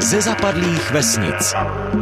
ze zapadlých vesnic.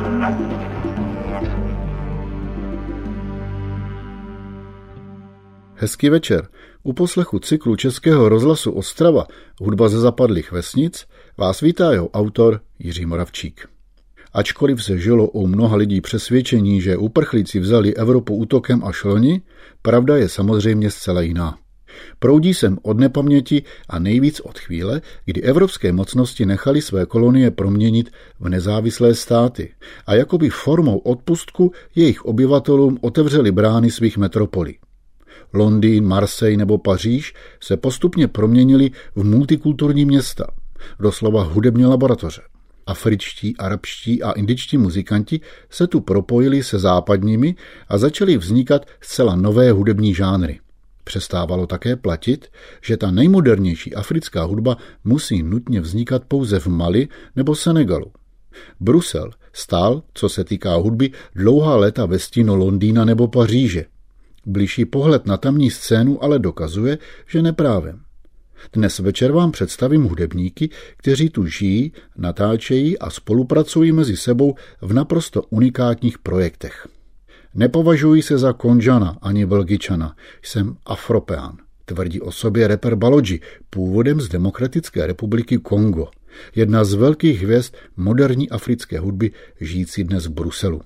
Hezký večer. U poslechu cyklu Českého rozhlasu Ostrava Hudba ze zapadlých vesnic vás vítá jeho autor Jiří Moravčík. Ačkoliv se žilo u mnoha lidí přesvědčení, že uprchlíci vzali Evropu útokem až loni, pravda je samozřejmě zcela jiná. Proudí sem od nepaměti a nejvíc od chvíle, kdy evropské mocnosti nechaly své kolonie proměnit v nezávislé státy a jakoby formou odpustku jejich obyvatelům otevřeli brány svých metropolí. Londýn, Marseille nebo Paříž se postupně proměnili v multikulturní města, doslova hudební laboratoře. Afričtí, arabští a indičtí muzikanti se tu propojili se západními a začaly vznikat zcela nové hudební žánry. Přestávalo také platit, že ta nejmodernější africká hudba musí nutně vznikat pouze v Mali nebo Senegalu. Brusel stál, co se týká hudby, dlouhá léta ve stínu Londýna nebo Paříže. Bližší pohled na tamní scénu ale dokazuje, že neprávem. Dnes večer vám představím hudebníky, kteří tu žijí, natáčejí a spolupracují mezi sebou v naprosto unikátních projektech. Nepovažuji se za Konžana ani Belgičana, jsem Afropeán, tvrdí o sobě rapper Baloji, původem z Demokratické republiky Kongo, jedna z velkých hvězd moderní africké hudby, žijící dnes v Bruselu.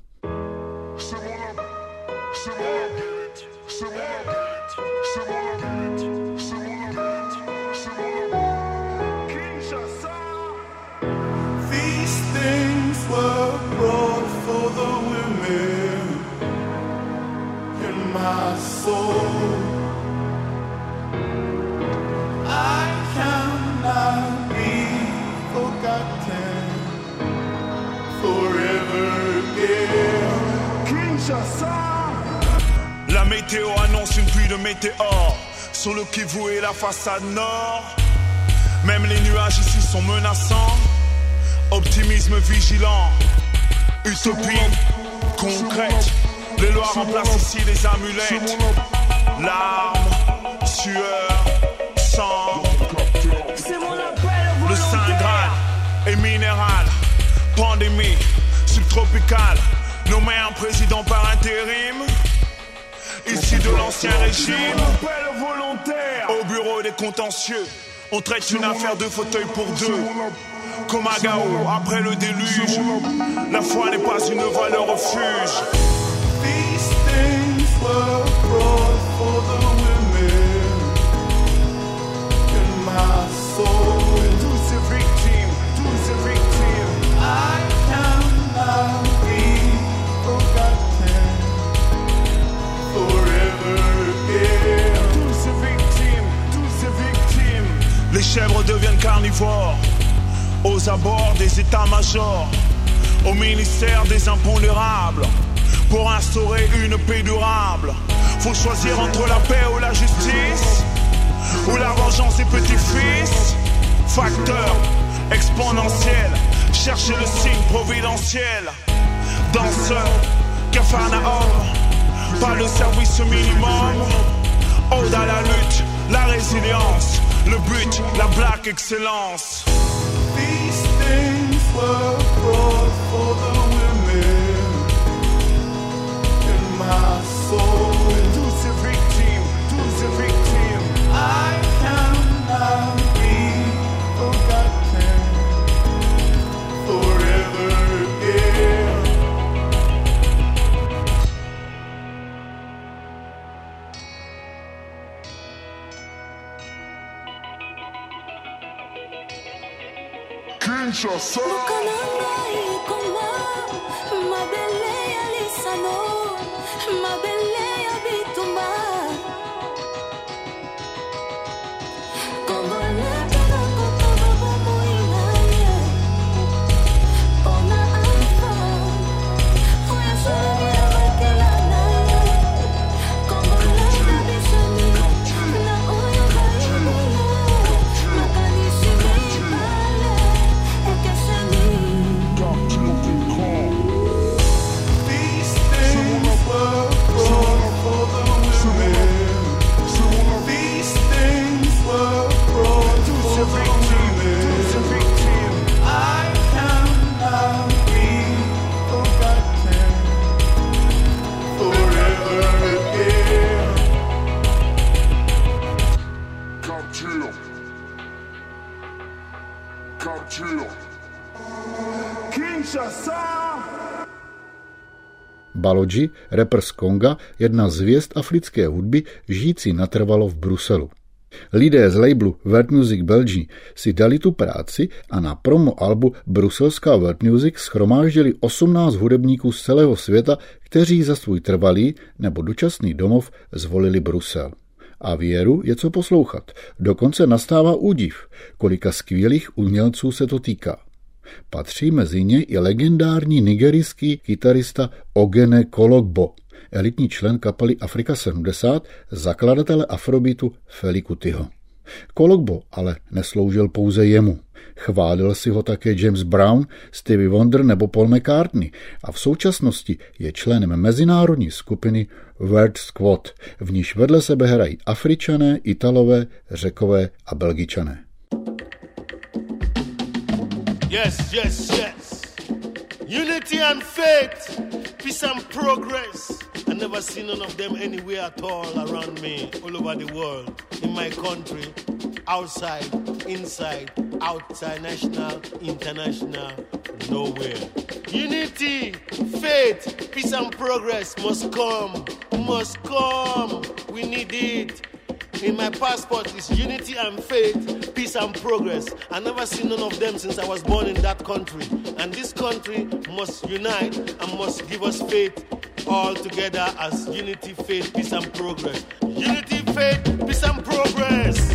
La météo annonce une pluie de météores sur le Kivu et la façade nord. Même les nuages ici sont menaçants. Optimisme vigilant, utopie concrète. Les lois remplacent ici les amulettes. Larmes, sueur, sang. Le Saint Graal est minéral. Pandémie subtropicale. Nommé un président par intérim, issu de l'ancien régime. Au bureau des contentieux, on traite une affaire de fauteuil pour deux. Comme à Gao, après le déluge, la foi n'est pas une valeur refuge. These things were brought for the women in my soul. Tous ces victimes, I cannot be forgotten forever again. Tous ces victimes. Les chèvres deviennent carnivores aux abords des états-majors, au ministère des impondérables. Pour instaurer une paix durable, faut choisir entre la paix ou la justice, ou la vengeance des petits-fils. Facteur exponentiel, cherchez le signe providentiel. Danseur, Capharnaüm, pas le service minimum. Ode à la lutte, la résilience, le but, la black excellence. These things were brought for the women in my soul. Tous ces victimes, I cannot be forgotten forever again. Kinshasa. These things were brought for the women. Baloji, rapper z Konga, jedna z hvězd africké hudby, žijící natrvalo v Bruselu. Lidé z labelu World Music Belgium si dali tu práci a na promo albu Bruselská World Music shromáždili 18 hudebníků z celého světa, kteří za svůj trvalý nebo dočasný domov zvolili Brusel. A věru je co poslouchat. Dokonce nastává údiv, kolika skvělých umělců se to týká. Patří mezi ně i legendární nigerijský kytarista Ogene Kologbo, elitní člen kapely Afrika 70, zakladatele afrobeatu Fely Kutiho. Kologbo ale nesloužil pouze jemu. Chválil si ho také James Brown, Stevie Wonder nebo Paul McCartney a v současnosti je členem mezinárodní skupiny World Squad, v níž vedle sebe hrají Afričané, Italové, Řekové a Belgičané. Yes, yes, yes. Unity and faith, peace and progress. I never seen none of them anywhere at all around me, all over the world, in my country, outside, inside, outside, national, international, nowhere. Unity, faith, peace and progress must come, must come. We need it. In my passport is unity and faith, peace and progress. I never seen none of them since I was born in that country. And this country must unite and must give us faith all together as unity, faith, peace and progress. Unity, faith, peace and progress.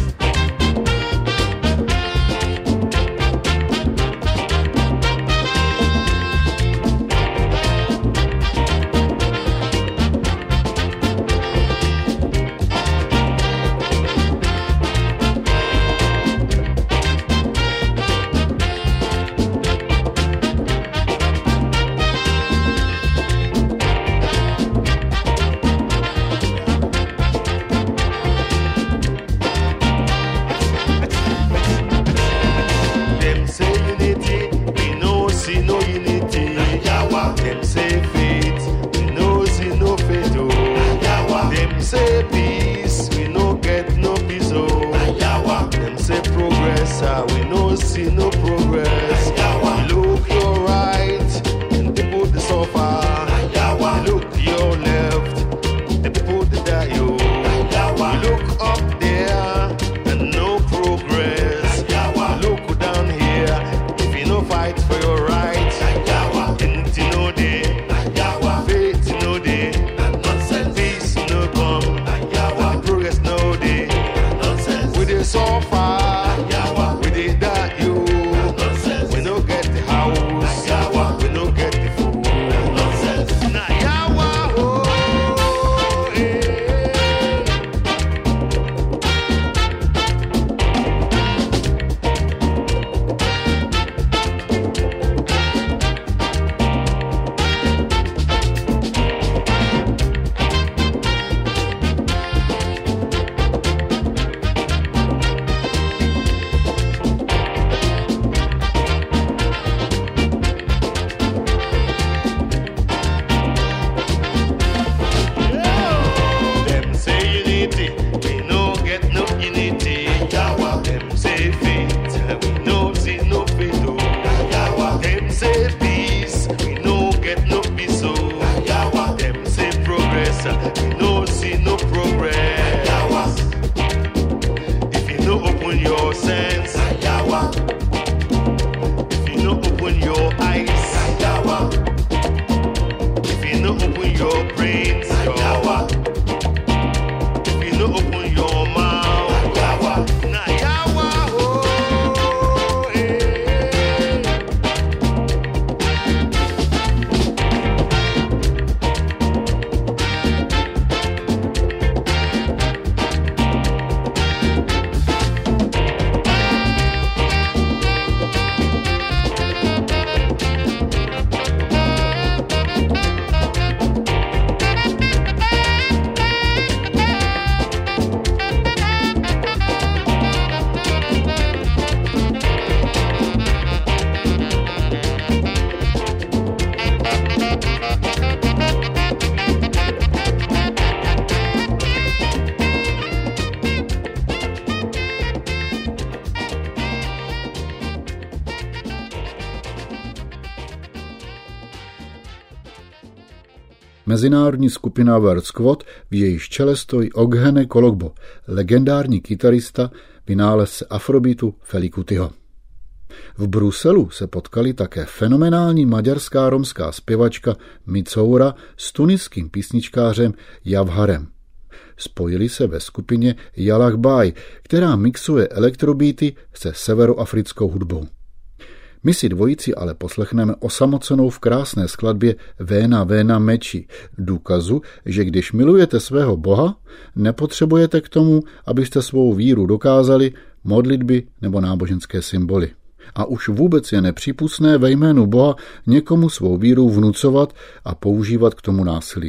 mezinárodní skupina World Squad, v jejíž čele stojí Oghene Kologbo, legendární kytarista, vynálezce afrobeatu Fely Kutiho. V Bruselu se potkali také fenomenální maďarská romská zpěvačka Micoura s tuniským písničkářem Javharem. Spojili se ve skupině Yallah Bay, která mixuje elektrobeaty se severoafrickou hudbou. My si dvojici ale poslechneme osamocenou v krásné skladbě Véna Véna Meči, důkazu, že když milujete svého Boha, nepotřebujete k tomu, abyste svou víru dokázali, modlitby nebo náboženské symboly. A už vůbec je nepřípustné ve jménu Boha někomu svou víru vnucovat a používat k tomu násilí.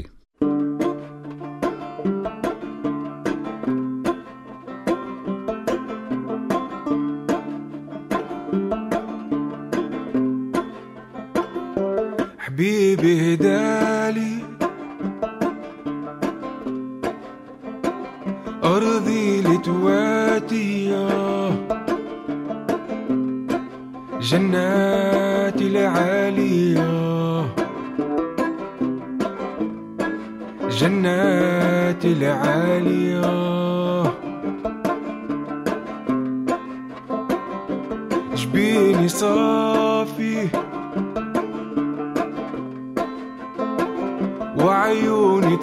حبيبي هدالي أرضي لتواتيا جناتي العالية جناتي العالية جبيني صافي وعيوني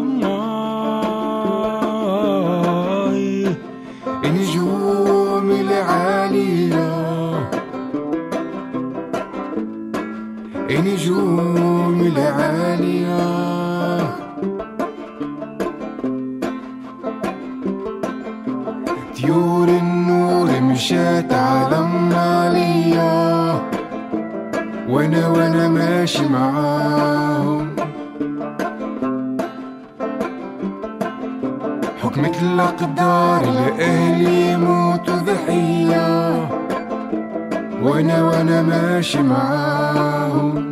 تضماي نجومي العالية نجومي العالية طيور النور مشات على النالية وانا ماشي معاهم حكمة الأقدار لأهلي يموتوا ضحية وانا ماشي معاهم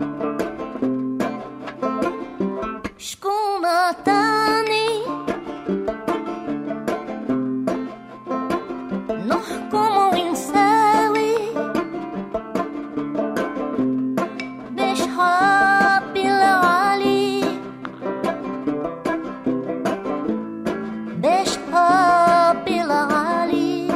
شكون عطاني نحكم ونساوي باش حبي العالي باش حبي العالي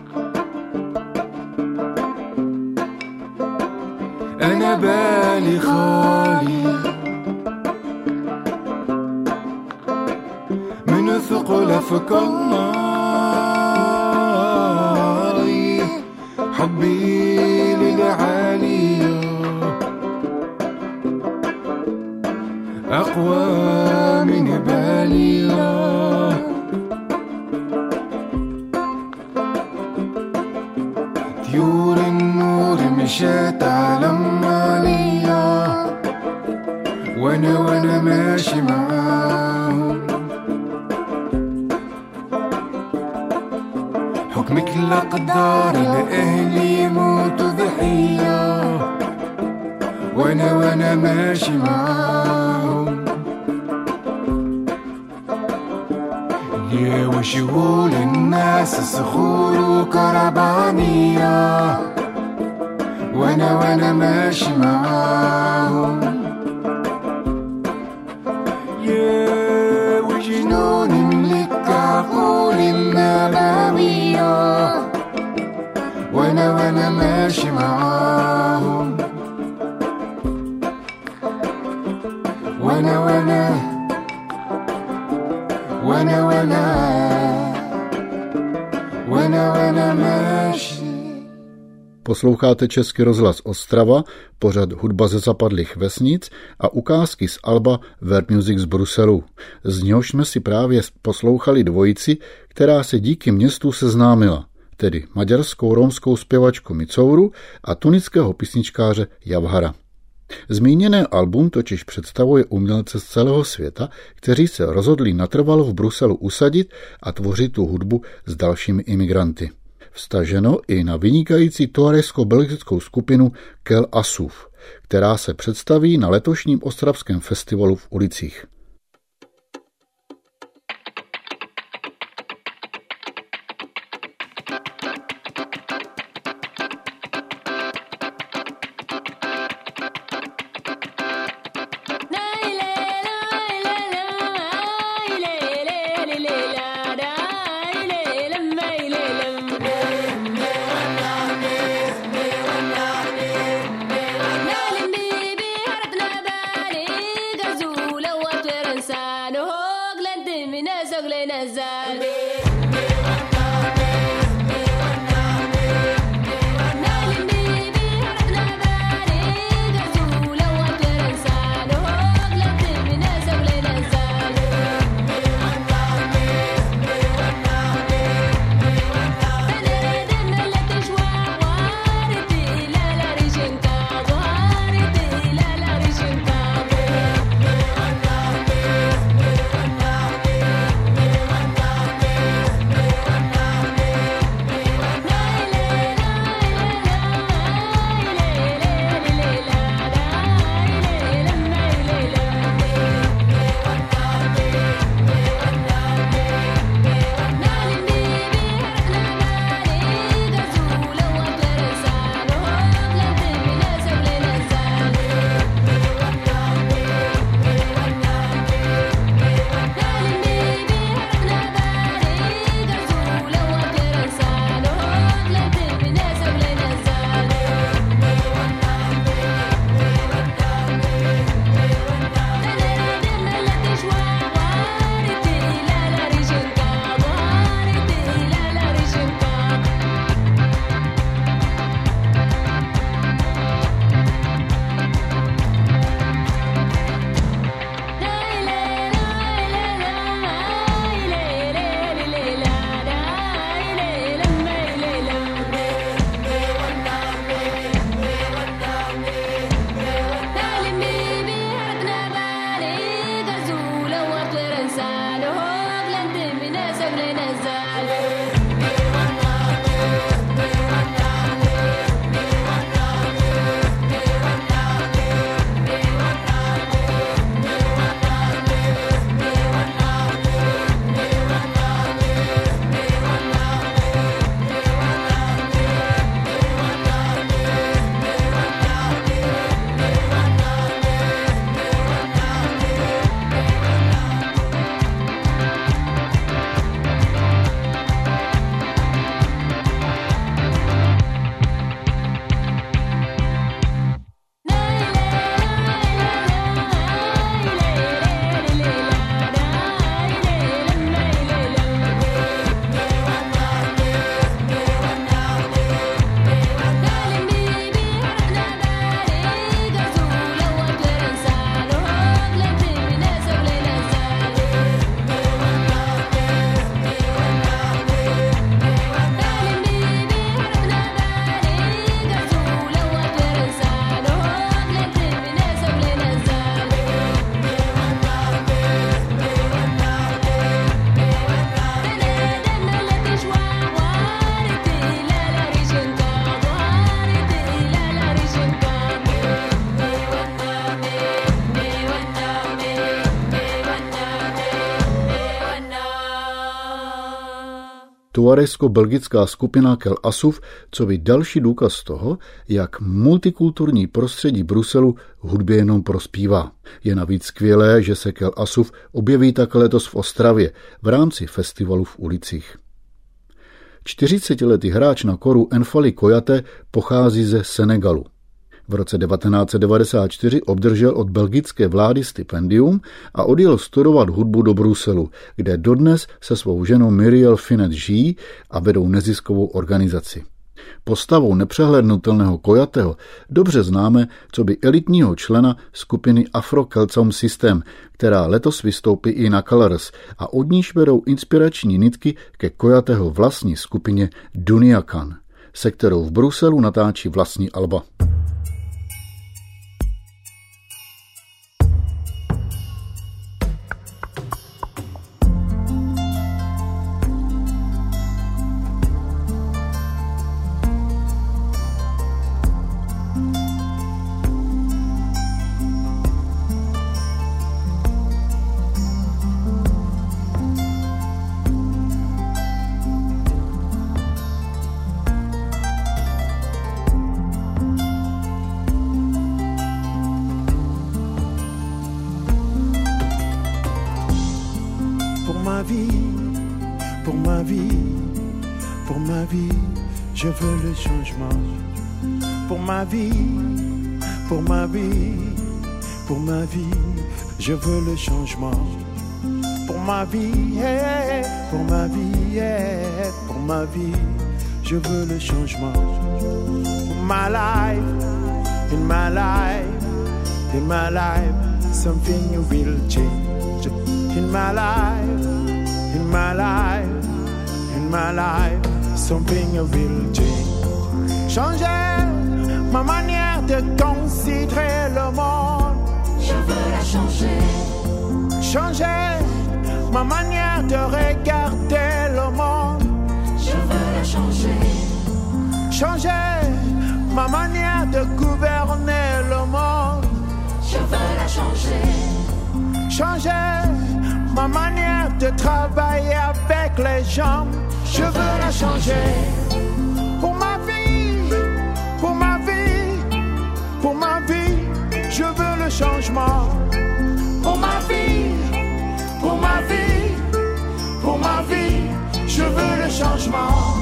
أنا بالي خالي من ثقل أفكاري حبي للعالية أقوى من بالي طيور النور مشات على النالية وانا ماشي معاهم حكمك الأقدار لأهلي يموتوا ضحية وانا ماشي معاهم يا وش يقول الناس صخور وكربانية وانا ماشي معاهم يا وجنون ملك عقول النبوية وانا ماشي معاهم وانا ماشي. Posloucháte Český rozhlas Ostrava, pořad Hudba ze zapadlých vesnic a ukázky z alba World Music z Bruselu. Z něhož jsme si právě poslouchali dvojici, která se díky městu seznámila, tedy maďarskou romskou zpěvačku Micouru a tunického písničkáře Javhara. Zmíněné album totiž představuje umělce z celého světa, kteří se rozhodli natrvalo v Bruselu usadit a tvořit tu hudbu s dalšími imigranty. Vztaženo i na vynikající tuaregsko-belgickou skupinu Kel Asuf, která se představí na letošním ostravském festivalu v ulicích. tuaresko-belgická skupina Kel Asuf, co by další důkaz toho, jak multikulturní prostředí Bruselu hudbě jenom prospívá. Je navíc skvělé, že se Kel Asuf objeví také letos v Ostravě v rámci festivalu v ulicích. 40letý hráč na koru Enfali Koyate pochází ze Senegalu. V roce 1994 obdržel od belgické vlády stipendium a odjel studovat hudbu do Bruselu, kde dodnes se svou ženou Muriel Finet žijí a vedou neziskovou organizaci. Postavou nepřehlednutelného Koyateho dobře známe coby elitního člena skupiny Afro-Celt System, která letos vystoupí i na Colors a od níž vedou inspirační nitky ke Koyateho vlastní skupině Duniakan, se kterou v Bruselu natáčí vlastní alba. Je veux le changement pour ma vie, pour ma vie, pour ma vie. Je veux le changement pour ma vie, pour ma vie, pour ma vie, je veux le changement. My life, in my life, in my life, something will change. In my life, in my life, in my life, something will change. Changer ma manière de considérer le monde. Je veux la changer. Changer ma manière de regarder le monde. Je veux la changer. Changer ma manière de gouverner le monde. Je veux la changer. Changer ma manière de travailler avec les gens. Je veux la changer. Pour ma vie, pour ma vie, pour ma vie, je veux le changement. Pour ma vie, pour ma vie, pour ma vie, je veux le changement.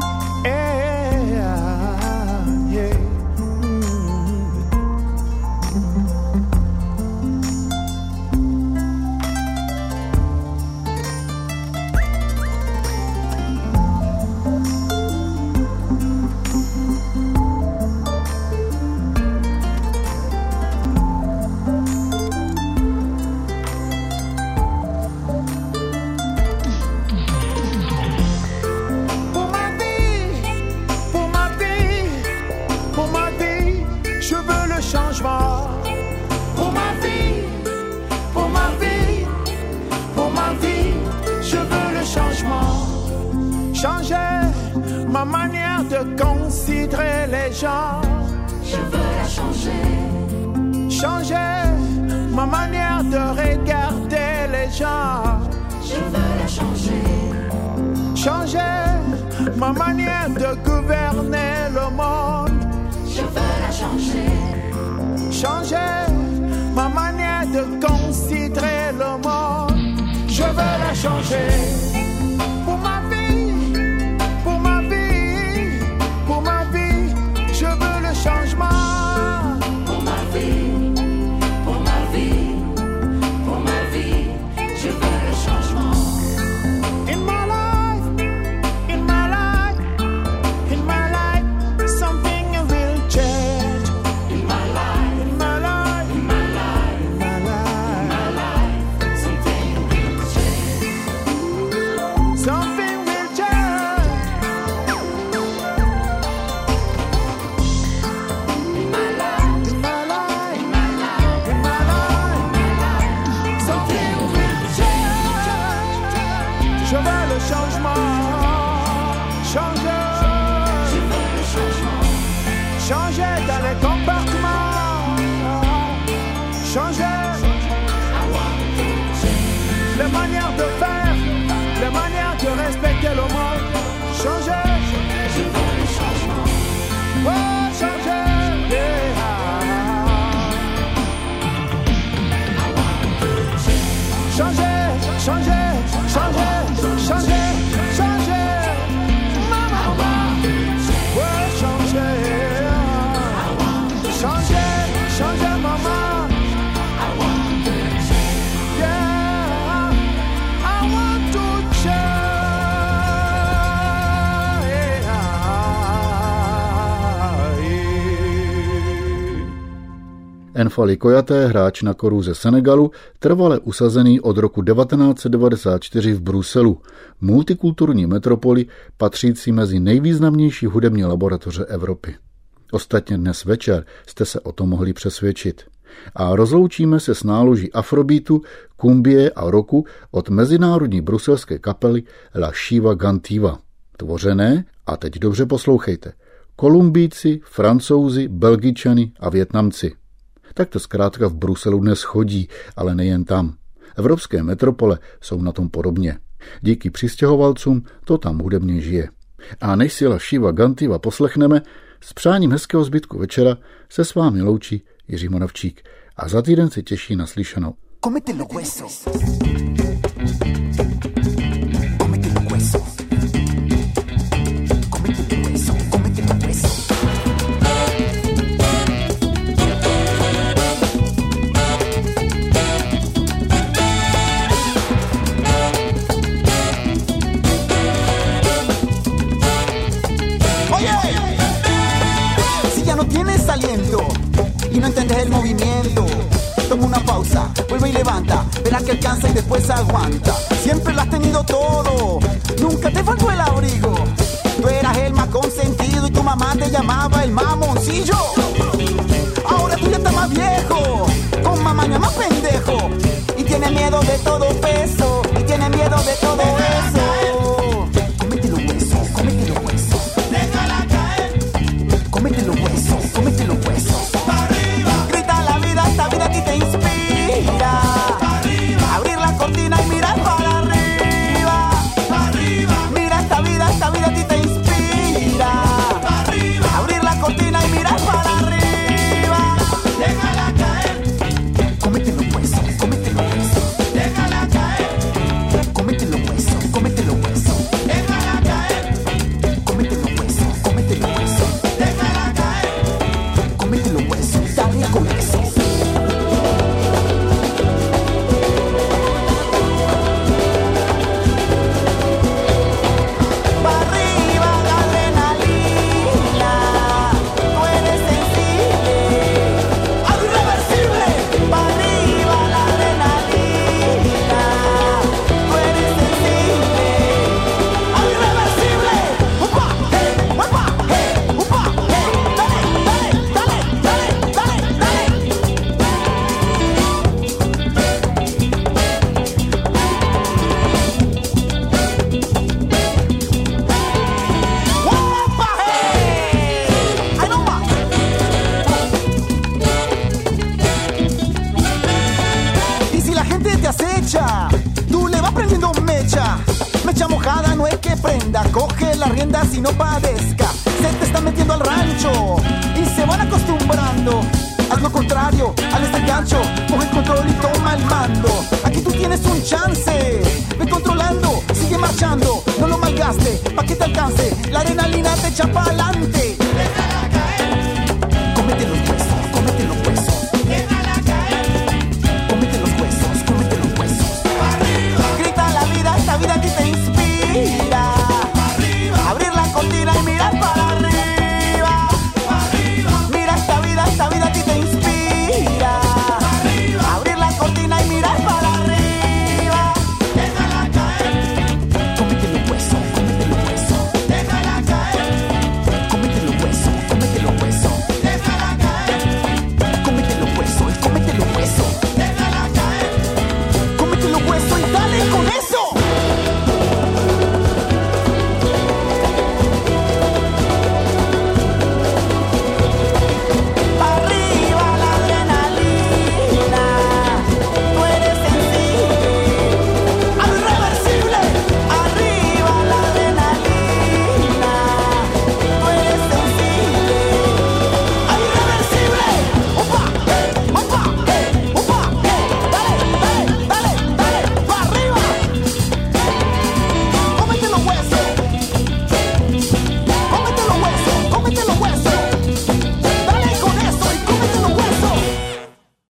Changer ma manière de considérer les gens. Je veux la changer. Changer ma manière de regarder les gens. Je veux la changer. Changer ma manière de gouverner le monde. Je veux la changer. Changer ma manière de considérer le monde. Je veux la changer. Pour ma vie, pour ma vie, pour ma vie, je veux le changement. Pour ma vie, pour ma vie, pour ma vie, je veux le changement. In my life, in my life, in my life, something will change. In my life, In my life, in my life, in my life, in my life, something will change. something will change. In my life, In my life, in my life, in my life, in my life, something will change. je veux le changement. Changer. Je veux le changement. Changer dans les comportements. Changer les manières de faire, les manières de respecter le monde. Changer. Je veux le changement. Oh, changer. Yeah. Changer, changer, changer, changer, changer. Maman, ouais, changer. Changer, changer, maman. Yeah, I want to change. Enfali Kojaté, hráč na koru ze Senegalu, trvale usazený od roku 1994 v Bruselu, multikulturní metropoli patřící mezi nejvýznamnější hudební laboratoře Evropy. Ostatně dnes večer jste se o tom mohli přesvědčit. A rozloučíme se s náloží afrobeatu, kumbie a rocku od mezinárodní bruselské kapely La Shiva Gantiva. Tvořené, a teď dobře poslouchejte, Kolumbíci, Francouzi, Belgičani a Vietnamci. Tak to zkrátka v Bruselu dnes chodí, ale nejen tam. Evropské metropole jsou na tom podobně. Díky přistěhovalcům to tam hudebně žije. A než si La Shiva Gantiva poslechneme, s přáním hezkého zbytku večera se s vámi loučí Jiří Moravčík a za týden se těší na slyšenou. Cómete los huesos. Cómete los huesos. Cómete los huesos. Cómete los huesos. levanta. Verás que alcanza y después aguanta. Siempre lo has tenido todo, nunca te faltó el abrigo. Tú eras el más consentido y tu mamá te llamaba el mamoncillo. Ahora tú ya estás más viejo, con mamaña más pendejo. Y tienes miedo de todo peso, y tienes miedo de todo eso. Cómete los huesos, cómete los huesos. Déjala caer. Cómete los huesos, cómete los huesos. Pa' arriba. Grita la vida, esta vida a ti te inspira. Pa' arriba. Abrir la cortina y mirar para arriba. Pa' arriba. Mira esta vida a ti te inspira. Pa' arriba. Abrir la cortina y mirar para arriba. Déjala caer. Cómete los huesos, cómete los huesos. Déjala caer. Cómete los huesos, cómete los huesos. Déjala caer. Cómete los huesos, cómete los huesos. Déjala caer. Cómete los huesos, dale con eso. Pa' arriba la adrenalina, tú eres sensible, algo irreversible. Pa' arriba la adrenalina, tú eres sensible, algo irreversible. Upa, upa, dale, dale, dale, upa, ¡ay, no más! Y si la gente te acecha, tú le vas prendiendo mecha. Mecha mojada no es que prenda, coge la rienda si no padezca. Se te está metiendo al rancho y se van acostumbrando. Haz lo contrario, al el gancho, coge el control y toma el mando. Aquí tú tienes un chance, ve controlando, sigue marchando, no lo malgaste, pa' que te alcance. La adrenalina te echa pa'lante.